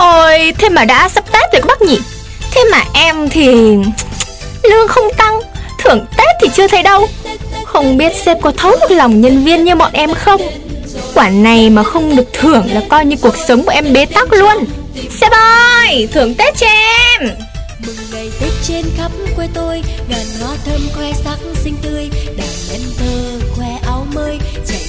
Ôi, thế mà đã sắp Tết rồi các bác nhỉ? Thế mà em thì lương không tăng, thưởng Tết thì chưa thấy đâu. Không biết sếp có thấu được lòng nhân viên như bọn em không? Quả này mà không được thưởng là coi như cuộc sống của em bế tắc luôn. Sếp ơi, thưởng Tết cho em. Mừng ngày Tết trên khắp quê tôi, ngàn hoa thơm khoe sắc xinh tươi, đàn em thơ khoe áo mới, trẻ